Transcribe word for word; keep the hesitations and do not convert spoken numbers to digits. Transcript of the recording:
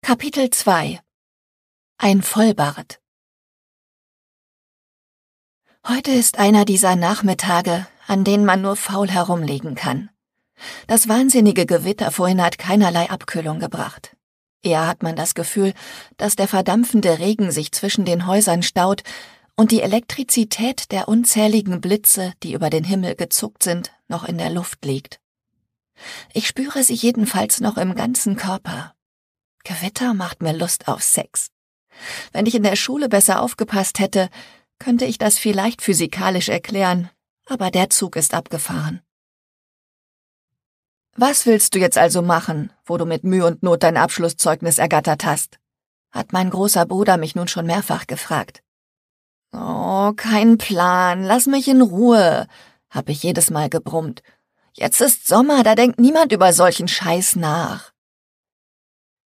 Kapitel zwei. Ein Vollbart. Heute ist einer dieser Nachmittage, an denen man nur faul herumliegen kann. Das wahnsinnige Gewitter vorhin hat keinerlei Abkühlung gebracht. Eher hat man das Gefühl, dass der verdampfende Regen sich zwischen den Häusern staut und die Elektrizität der unzähligen Blitze, die über den Himmel gezuckt sind, noch in der Luft liegt. Ich spüre sie jedenfalls noch im ganzen Körper. Gewitter macht mir Lust auf Sex. Wenn ich in der Schule besser aufgepasst hätte, könnte ich das vielleicht physikalisch erklären, aber der Zug ist abgefahren. »Was willst du jetzt also machen, wo du mit Mühe und Not dein Abschlusszeugnis ergattert hast?« hat mein großer Bruder mich nun schon mehrfach gefragt. »Oh, kein Plan, lass mich in Ruhe«, habe ich jedes Mal gebrummt. »Jetzt ist Sommer, da denkt niemand über solchen Scheiß nach.«